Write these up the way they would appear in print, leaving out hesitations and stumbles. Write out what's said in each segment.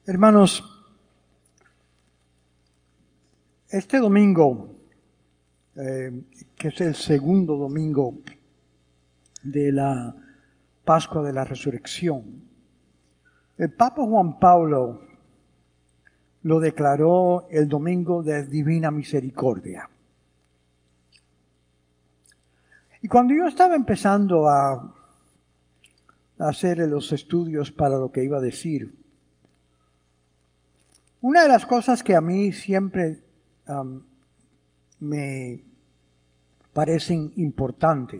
Hermanos, este domingo, que es el segundo domingo de la Pascua de la Resurrección, el Papa Juan Pablo lo declaró el domingo de Divina Misericordia. Y cuando yo estaba empezando a hacer los estudios para lo que iba a decir, una de las cosas que a mí siempre me parecen importantes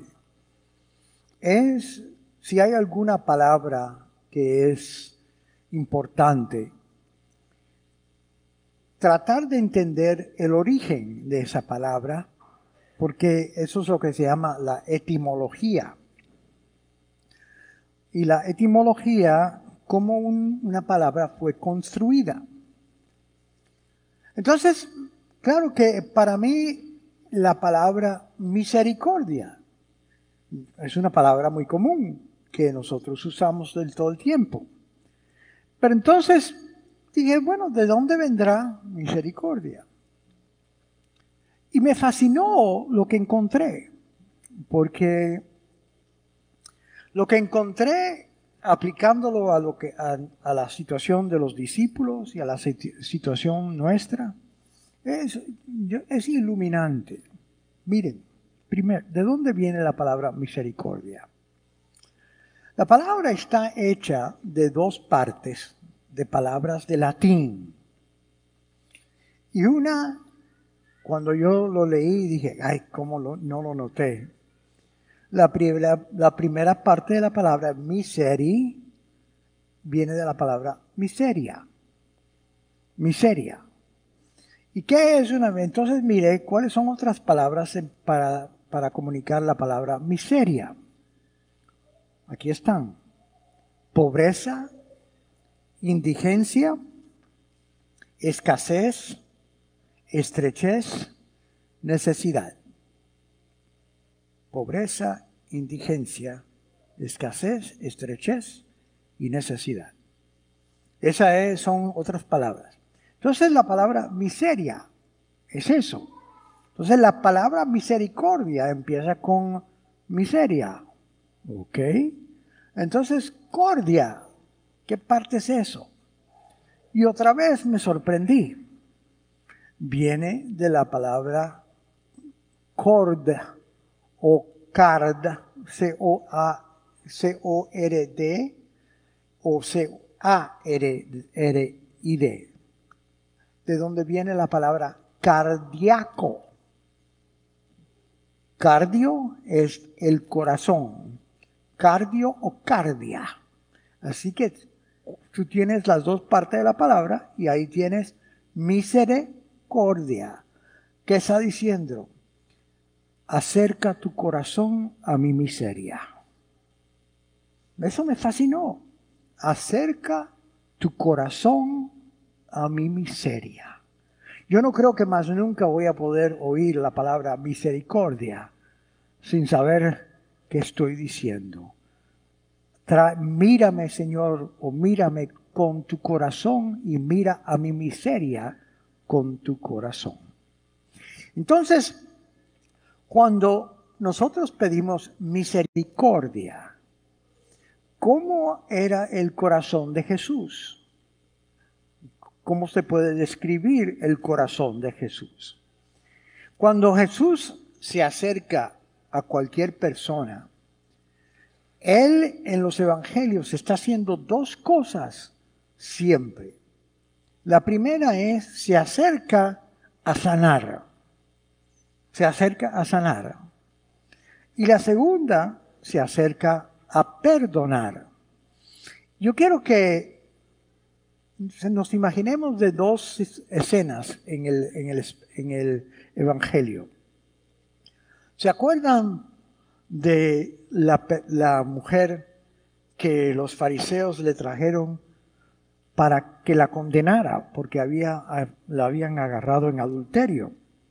es si hay alguna palabra que es importante, tratar de entender el origen de esa palabra, porque eso es lo que se llama la etimología. Y la etimología, cómo una palabra fue construida. Entonces, claro que para mí la palabra misericordia es una palabra muy común que nosotros usamos del todo el tiempo. Pero entonces dije, bueno, ¿de dónde vendrá misericordia? Y me fascinó lo que encontré, porque lo que encontré aplicándolo a la situación de los discípulos y a la situación nuestra, es iluminante. Miren, primero, ¿de dónde viene la palabra misericordia? La palabra está hecha de dos partes de palabras de latín. Y una, cuando yo lo leí, dije, ay, ¿cómo no lo noté? La primera parte de la palabra miseri viene de la palabra miseria. Miseria. ¿Y qué es una? Entonces mire, ¿cuáles son otras palabras para comunicar la palabra miseria? Aquí están. Pobreza, indigencia, escasez, estrechez, necesidad. Pobreza, indigencia, escasez, estrechez y necesidad. Esas son otras palabras. Entonces la palabra miseria es eso. Entonces la palabra misericordia empieza con miseria. ¿Ok? Entonces cordia, ¿qué parte es eso? Y otra vez me sorprendí. Viene de la palabra cord o card, C-O-R-D o C-A-R-I-D. De donde viene la palabra cardíaco. Cardio es el corazón. Cardio o cardia. Así que tú tienes las dos partes de la palabra y ahí tienes misericordia. ¿Qué está diciendo? Acerca tu corazón a mi miseria. Eso me fascinó. Acerca tu corazón a mi miseria. Yo no creo que más nunca voy a poder oír la palabra misericordia sin saber qué estoy diciendo. Mírame, Señor, o mírame con tu corazón y mira a mi miseria con tu corazón. Entonces, cuando nosotros pedimos misericordia, ¿cómo era el corazón de Jesús? ¿Cómo se puede describir el corazón de Jesús? Cuando Jesús se acerca a cualquier persona, Él en los evangelios está haciendo dos cosas siempre. La primera es, se acerca a sanar. Se acerca a sanar. Y la segunda, se acerca a perdonar. Yo quiero que nos imaginemos de dos escenas en el Evangelio. ¿Se acuerdan de la mujer que los fariseos le trajeron para que la condenara porque la habían agarrado en adulterio?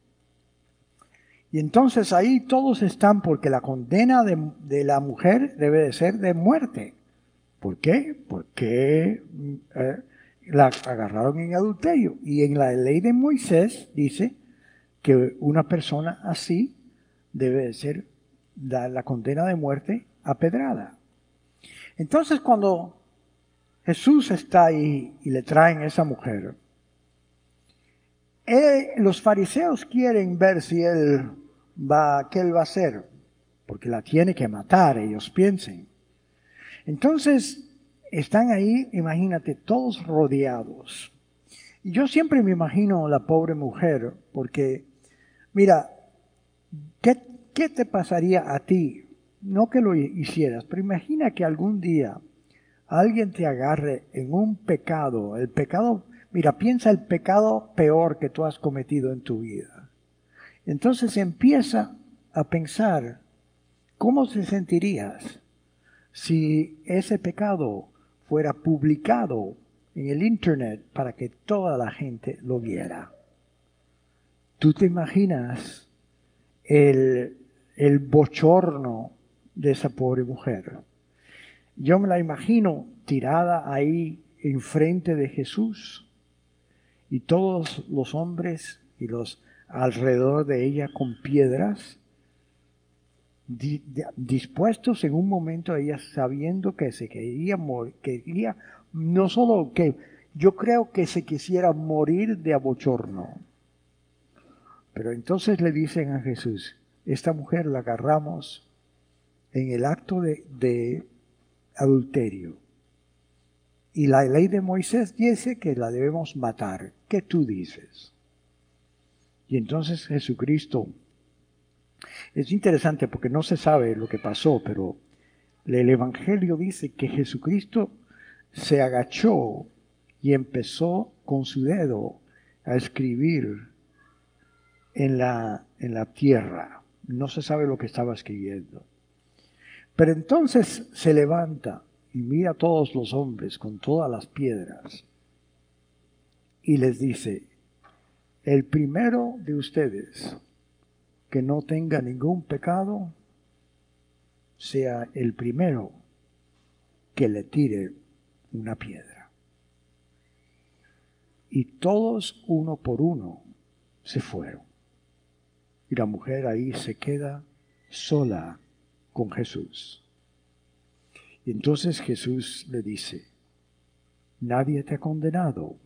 Y entonces ahí todos están porque la condena de la mujer debe de ser de muerte. ¿Por qué? Porque la agarraron en adulterio. Y en la ley de Moisés dice que una persona así debe ser la condena de muerte apedrada. Entonces cuando Jesús está ahí y le traen a esa mujer, los fariseos quieren ver si qué él va a hacer, porque la tiene que matar, ellos piensan. Entonces están ahí, imagínate, todos rodeados. Y yo siempre me imagino la pobre mujer, porque, mira, ¿qué te pasaría a ti? No que lo hicieras, pero imagina que algún día alguien te agarre en un pecado, mira, piensa el pecado peor que tú has cometido en tu vida. Entonces empieza a pensar, ¿cómo te sentirías si ese pecado fuera publicado en el internet para que toda la gente lo viera? ¿Tú te imaginas el bochorno de esa pobre mujer? Yo me la imagino tirada ahí enfrente de Jesús y todos los hombres y los alrededor de ella con piedras, dispuestos en un momento, ella sabiendo que se quería morir, no solo que yo creo que se quisiera morir de abochorno. Pero entonces le dicen a Jesús, esta mujer la agarramos en el acto de adulterio. Y la ley de Moisés dice que la debemos matar. ¿Qué tú dices? Y entonces Jesucristo, es interesante porque no se sabe lo que pasó, pero el Evangelio dice que Jesucristo se agachó y empezó con su dedo a escribir en la tierra. No se sabe lo que estaba escribiendo. Pero entonces se levanta y mira a todos los hombres con todas las piedras y les dice, el primero de ustedes que no tenga ningún pecado, sea el primero que le tire una piedra. Y todos uno por uno se fueron. Y la mujer ahí se queda sola con Jesús. Y entonces Jesús le dice, nadie te ha condenado.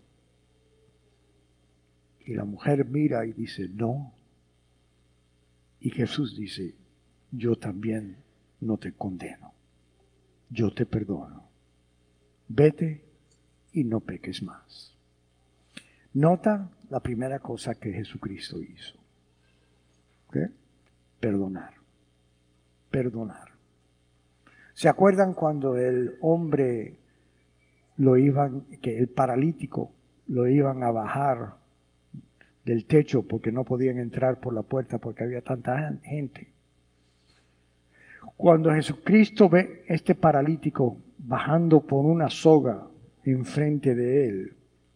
Y la mujer mira y dice, no. Y Jesús dice, yo también no te condeno. Yo te perdono. Vete y no peques más. Nota la primera cosa que Jesucristo hizo. ¿Okay? Perdonar. Perdonar. ¿Se acuerdan cuando el hombre que el paralítico lo iban a bajar del techo porque no podían entrar por la puerta porque había tanta gente? Cuando Jesucristo ve este paralítico bajando por una soga enfrente de él,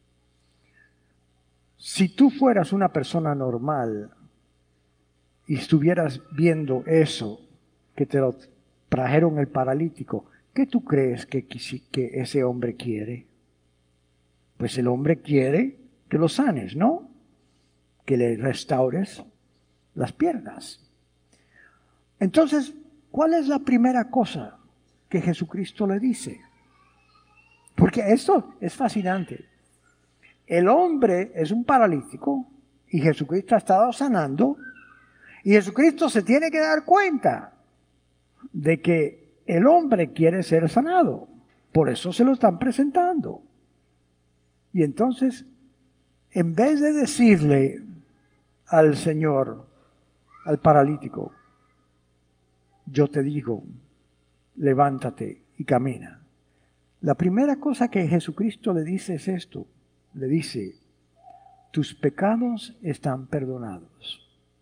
si tú fueras una persona normal y estuvieras viendo eso, que te lo trajeron el paralítico, ¿qué tú crees que ese hombre quiere? Pues el hombre quiere que lo sanes, ¿no? Que le restaures las piernas. Entonces, ¿cuál es la primera cosa que Jesucristo le dice? Porque esto es fascinante. El hombre es un paralítico y Jesucristo ha estado sanando y Jesucristo se tiene que dar cuenta de que el hombre quiere ser sanado. Por eso se lo están presentando. Y entonces, en vez de decirle al Señor, al paralítico, yo te digo, levántate y camina. La primera cosa que Jesucristo le dice es esto. Le dice, tus pecados están perdonados.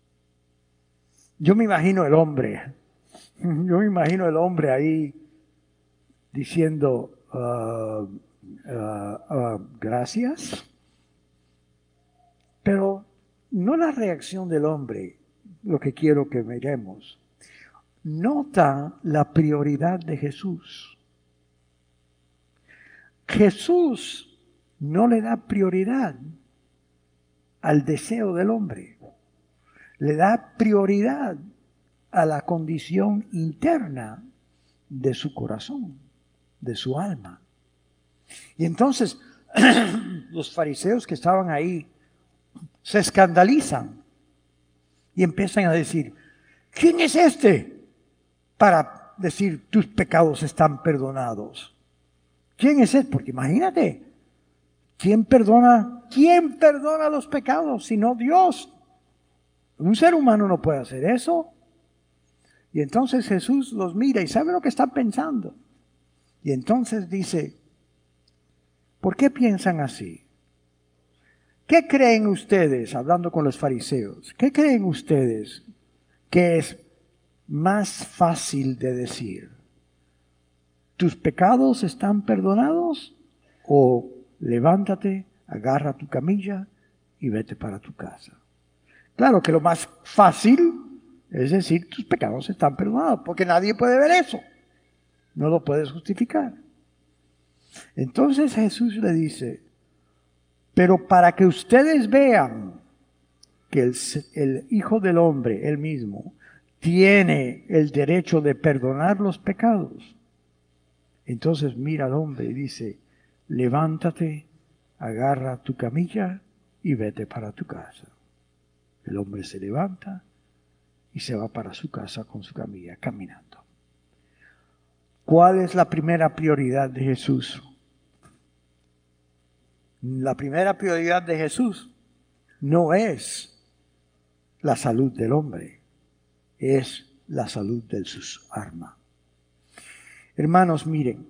Yo me imagino el hombre ahí diciendo, gracias. Pero no la reacción del hombre, lo que quiero que miremos. Nota la prioridad de Jesús. Jesús no le da prioridad al deseo del hombre. Le da prioridad a la condición interna de su corazón, de su alma. Y entonces los fariseos que estaban ahí se escandalizan y empiezan a decir, ¿quién es este para decir tus pecados están perdonados? ¿Quién es él? Porque imagínate, ¿quién perdona los pecados sino Dios? Un ser humano no puede hacer eso. Y entonces Jesús los mira y sabe lo que están pensando. Y entonces dice, ¿por qué piensan así? ¿Qué creen ustedes, hablando con los fariseos, qué creen ustedes que es más fácil de decir? ¿Tus pecados están perdonados? ¿O levántate, agarra tu camilla y vete para tu casa? Claro que lo más fácil es decir, tus pecados están perdonados, porque nadie puede ver eso. No lo puedes justificar. Entonces Jesús le dice, pero para que ustedes vean que el Hijo del Hombre, él mismo, tiene el derecho de perdonar los pecados. Entonces mira al hombre y dice, levántate, agarra tu camilla y vete para tu casa. El hombre se levanta y se va para su casa con su camilla caminando. ¿Cuál es la primera prioridad de Jesús? La primera prioridad de Jesús no es la salud del hombre, es la salud de su alma. Hermanos, miren,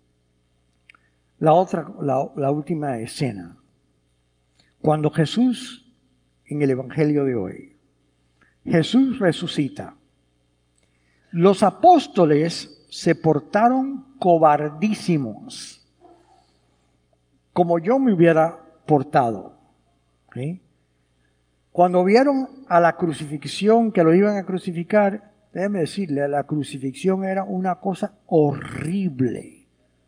la última escena, cuando Jesús, en el Evangelio de hoy, Jesús resucita. Los apóstoles se portaron cobardísimos, como yo me hubiera portado. ¿Sí? Cuando vieron a la crucifixión, que lo iban a crucificar, déjeme decirle, la crucifixión era una cosa horrible.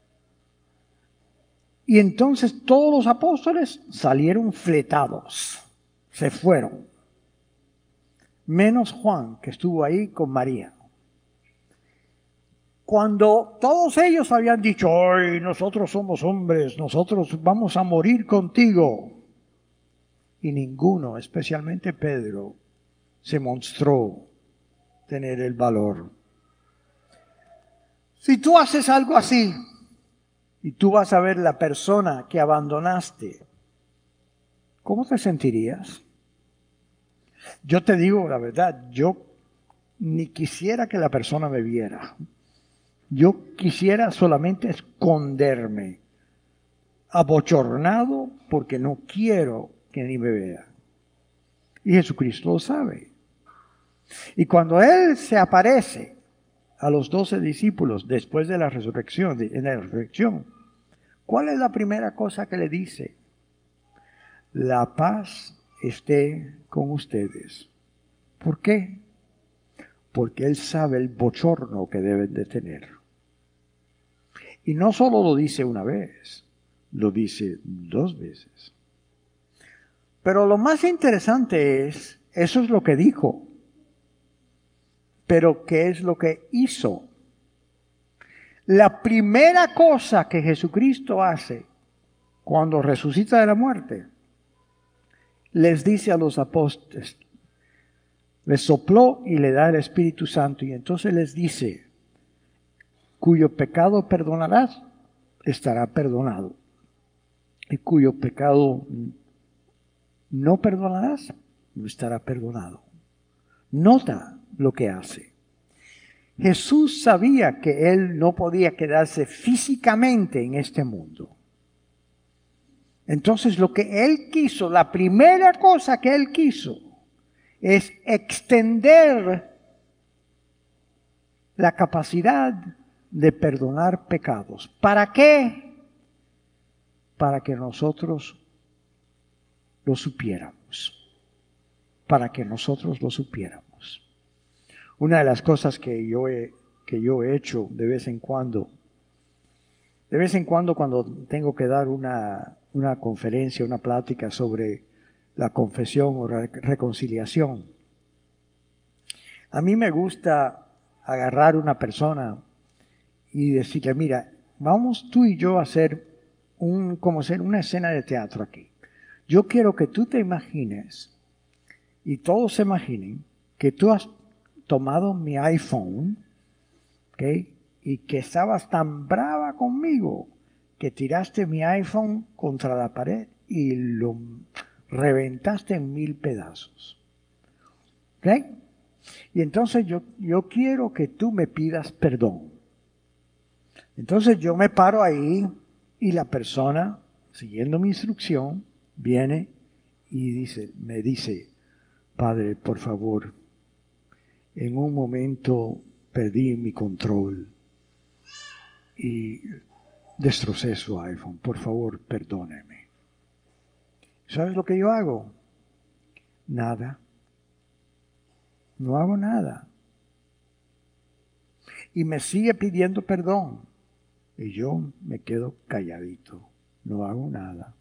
Y entonces todos los apóstoles salieron fletados, se fueron. Menos Juan, que estuvo ahí con María. Cuando todos ellos habían dicho, ¡ay, nosotros somos hombres, nosotros vamos a morir contigo! Y ninguno, especialmente Pedro, se mostró tener el valor. Si tú haces algo así, y tú vas a ver la persona que abandonaste, ¿cómo te sentirías? Yo te digo la verdad, yo ni quisiera que la persona me viera. Yo quisiera solamente esconderme, abochornado, porque no quiero que ni me vea. Y Jesucristo lo sabe. Y cuando Él se aparece a los 12 discípulos después de la resurrección, en la resurrección, ¿cuál es la primera cosa que le dice? La paz esté con ustedes. ¿Por qué? Porque Él sabe el bochorno que deben de tener. Y no solo lo dice una vez, lo dice 2 veces. Pero lo más interesante es, eso es lo que dijo. Pero ¿qué es lo que hizo? La primera cosa que Jesucristo hace cuando resucita de la muerte, les dice a los apóstoles, les sopló y le da el Espíritu Santo, y entonces les dice, cuyo pecado perdonarás, estará perdonado, y cuyo pecado no perdonarás, no estará perdonado. Nota lo que hace. Jesús sabía que Él no podía quedarse físicamente en este mundo. Entonces lo que Él quiso, la primera cosa que Él quiso, es extender la capacidad de perdonar pecados. ¿Para qué? Para que nosotros lo supiéramos. Para que nosotros lo supiéramos. Una de las cosas que yo he hecho de vez en cuando De vez en cuando tengo que dar una conferencia, una plática sobre la confesión o reconciliación, a mí me gusta agarrar una persona y decirle, mira, vamos tú y yo a hacer una escena de teatro aquí. Yo quiero que tú te imagines y todos se imaginen que tú has tomado mi iPhone, ¿ok? Y que estabas tan brava conmigo que tiraste mi iPhone contra la pared y lo reventaste en 1000 pedazos. ¿Ok? Y entonces yo quiero que tú me pidas perdón. Entonces yo me paro ahí y la persona, siguiendo mi instrucción, viene y me dice, Padre, por favor, en un momento perdí mi control y destrocé su iPhone. Por favor, perdóneme. ¿Sabes lo que yo hago? Nada. No hago nada. Y me sigue pidiendo perdón. Y yo me quedo calladito. No hago nada.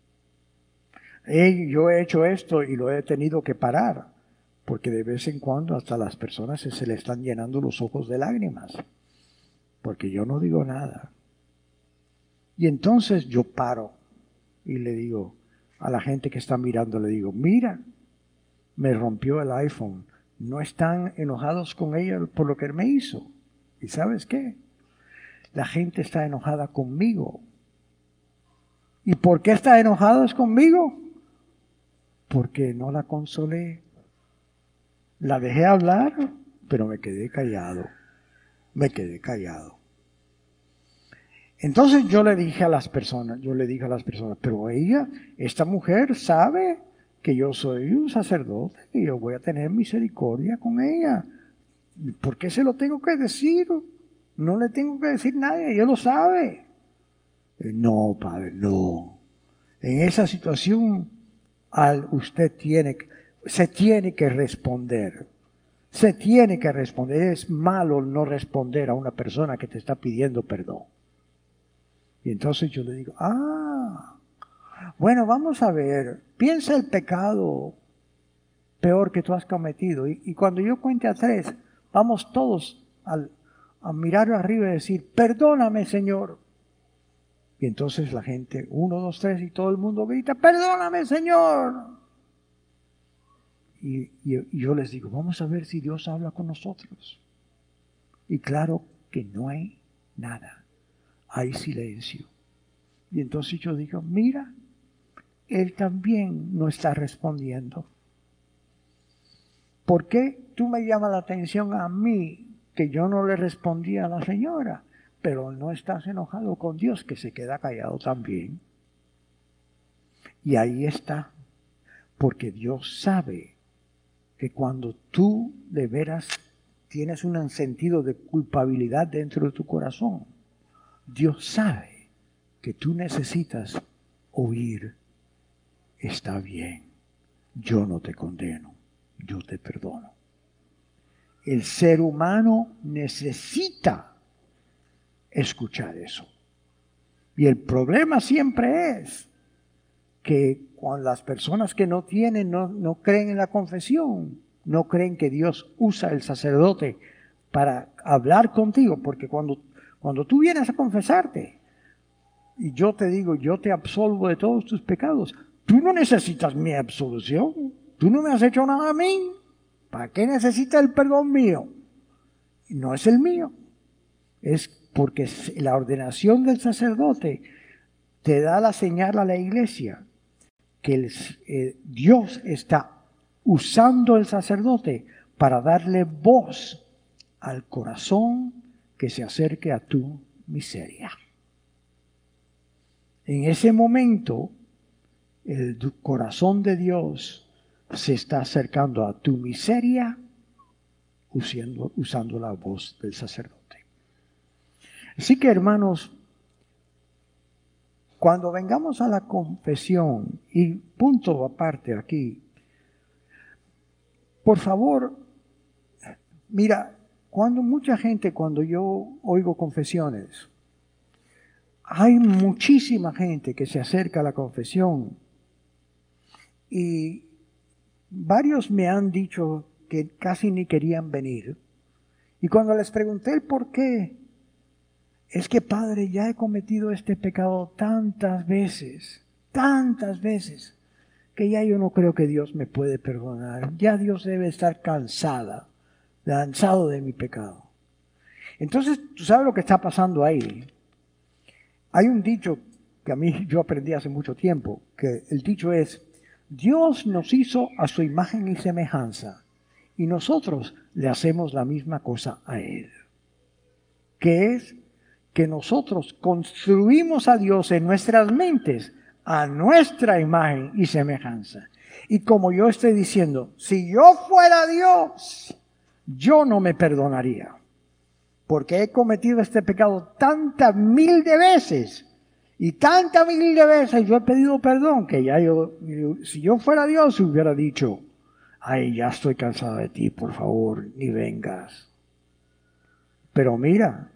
Yo he hecho esto y lo he tenido que parar. Porque de vez en cuando hasta las personas se le están llenando los ojos de lágrimas. Porque yo no digo nada. Y entonces yo paro y le digo a la gente que está mirando, le digo, mira, me rompió el iPhone. No están enojados con ella por lo que me hizo. ¿Y sabes qué? La gente está enojada conmigo. ¿Y por qué está enojados conmigo? Porque no la consolé. La dejé hablar, pero me quedé callado. Me quedé callado. Entonces yo le dije a las personas, pero esta mujer sabe que yo soy un sacerdote, que yo voy a tener misericordia con ella. ¿Por qué se lo tengo que decir? No le tengo que decir nada, ella lo sabe. No, padre, no. En esa situación, usted se tiene que responder. Se tiene que responder. Es malo no responder a una persona que te está pidiendo perdón. Y entonces yo le digo, bueno, vamos a ver, piensa el pecado peor que tú has cometido. Y cuando yo cuente a 3, vamos todos a mirar arriba y decir, perdóname, Señor. Y entonces la gente, 1, 2, 3, y todo el mundo grita, perdóname, Señor. Y yo les digo, vamos a ver si Dios habla con nosotros. Y claro que no hay nada, hay silencio. Y entonces yo digo, mira, Él también no está respondiendo. ¿Por qué tú me llamas la atención a mí que yo no le respondí a la señora? Pero no estás enojado con Dios, que se queda callado también. Y ahí está, porque Dios sabe que cuando tú de veras tienes un sentido de culpabilidad dentro de tu corazón, Dios sabe que tú necesitas oír, está bien, yo no te condeno, yo te perdono. El ser humano necesita escuchar eso. Y el problema siempre es que cuando las personas que no creen en la confesión, no creen que Dios usa el sacerdote para hablar contigo, porque cuando tú vienes a confesarte y yo te digo, yo te absolvo de todos tus pecados, tú no necesitas mi absolución, tú no me has hecho nada a mí, ¿para qué necesitas el perdón mío? No es el mío, es porque la ordenación del sacerdote te da la señal a la iglesia que Dios está usando el sacerdote para darle voz al corazón que se acerque a tu miseria. En ese momento, el corazón de Dios se está acercando a tu miseria usando la voz del sacerdote. Así que, hermanos, cuando vengamos a la confesión, y punto aparte aquí, por favor, mira, cuando yo oigo confesiones, hay muchísima gente que se acerca a la confesión y varios me han dicho que casi ni querían venir. Y cuando les pregunté el por qué, es que Padre, ya he cometido este pecado tantas veces, que ya yo no creo que Dios me puede perdonar. Ya Dios debe estar cansado de mi pecado. Entonces, tú sabes lo que está pasando ahí. Hay un dicho que a mí yo aprendí hace mucho tiempo, que el dicho es, Dios nos hizo a su imagen y semejanza, y nosotros le hacemos la misma cosa a Él. Que es que nosotros construimos a Dios en nuestras mentes a nuestra imagen y semejanza. Y como yo estoy diciendo, si yo fuera Dios, yo no me perdonaría. Porque he cometido este pecado tantas mil de veces. Y tantas mil de veces yo he pedido perdón que ya si yo fuera Dios hubiera dicho, ay, ya estoy cansado de ti, por favor, ni vengas. Pero mira,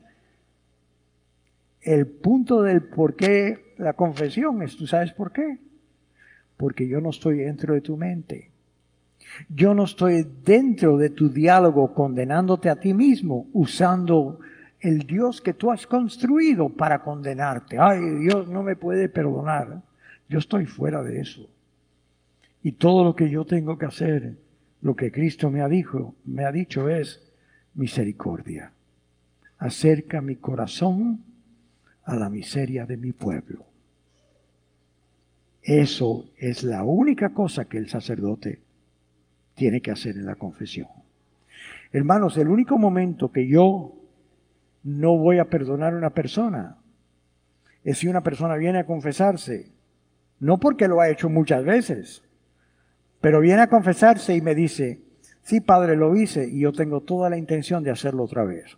el punto del por qué la confesión es, ¿tú sabes por qué? Porque yo no estoy dentro de tu mente. Yo no estoy dentro de tu diálogo condenándote a ti mismo, usando el Dios que tú has construido para condenarte. Ay, Dios no me puede perdonar. Yo estoy fuera de eso. Y todo lo que yo tengo que hacer, lo que Cristo me ha dicho es misericordia. Acerca mi corazón a la miseria de mi pueblo. Eso es la única cosa que el sacerdote tiene que hacer en la confesión. Hermanos, el único momento que yo no voy a perdonar a una persona es si una persona viene a confesarse, no porque lo ha hecho muchas veces, pero viene a confesarse y me dice, sí, Padre, lo hice y yo tengo toda la intención de hacerlo otra vez.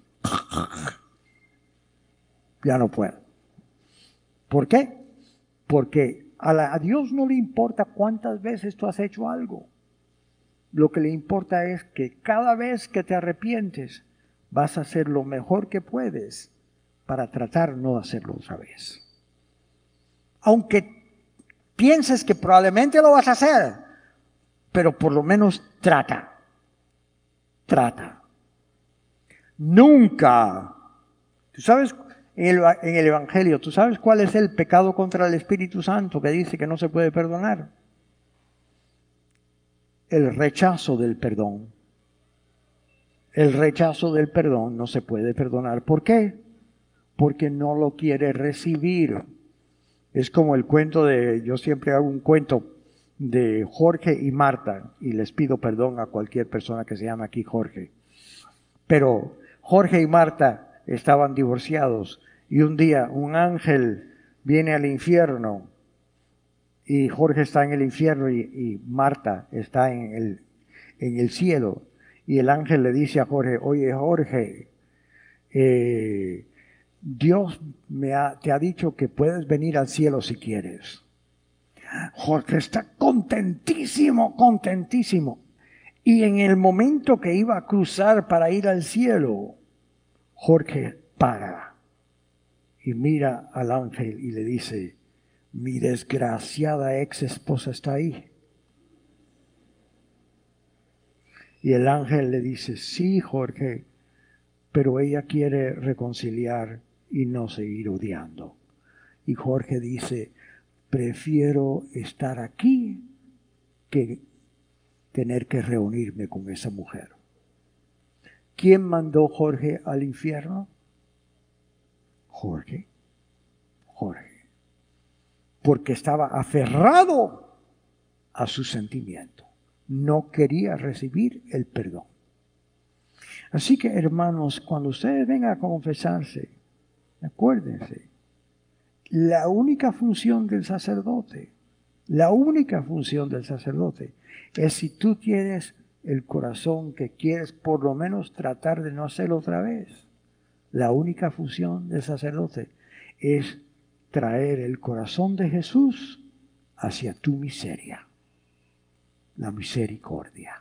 Ya no puedo. ¿Por qué? Porque a Dios no le importa cuántas veces tú has hecho algo. Lo que le importa es que cada vez que te arrepientes, vas a hacer lo mejor que puedes para tratar no de hacerlo otra vez. Aunque pienses que probablemente lo vas a hacer, pero por lo menos trata. Nunca. ¿Tú sabes? En el Evangelio, ¿tú sabes cuál es el pecado contra el Espíritu Santo que dice que no se puede perdonar? El rechazo del perdón. El rechazo del perdón no se puede perdonar. ¿Por qué? Porque no lo quiere recibir. Es como el cuento yo siempre hago un cuento de Jorge y Marta, y les pido perdón a cualquier persona que se llame aquí Jorge. Pero Jorge y Marta estaban divorciados y un día un ángel viene al infierno y Jorge está en el infierno y Marta está en el cielo. Y el ángel le dice a Jorge, oye Jorge, Dios te ha dicho que puedes venir al cielo si quieres. Jorge está contentísimo. Y en el momento que iba a cruzar para ir al cielo, Jorge para y mira al ángel y le dice, mi desgraciada ex esposa está ahí. Y el ángel le dice, sí, Jorge, pero ella quiere reconciliar y no seguir odiando. Y Jorge dice, prefiero estar aquí que tener que reunirme con esa mujer. ¿Quién mandó Jorge al infierno? Jorge. Porque estaba aferrado a su sentimiento. No quería recibir el perdón. Así que, hermanos, cuando ustedes vengan a confesarse, acuérdense, la única función del sacerdote es si tú tienes el corazón que quieres por lo menos tratar de no hacerlo otra vez. La única función del sacerdote es traer el corazón de Jesús hacia tu miseria, la misericordia.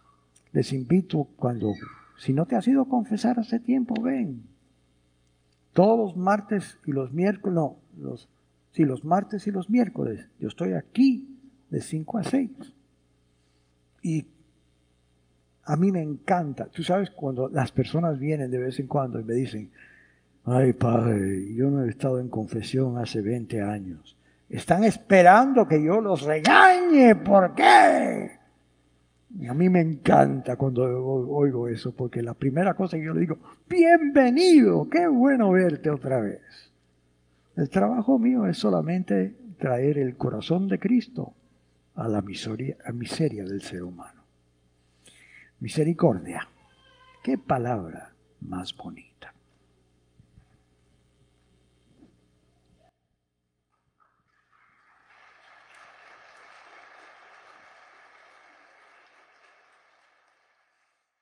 Les invito si no te has ido a confesar hace tiempo, ven. Todos los martes y los miércoles, no, los martes y los miércoles, yo estoy aquí de 5 a 6. Y a mí me encanta. Tú sabes, cuando las personas vienen de vez en cuando y me dicen, ay, padre, yo no he estado en confesión hace 20 años. Están esperando que yo los regañe. ¿Por qué? Y a mí me encanta cuando oigo eso, porque la primera cosa que yo le digo, bienvenido, qué bueno verte otra vez. El trabajo mío es solamente traer el corazón de Cristo a la miseria del ser humano. Misericordia. Qué palabra más bonita.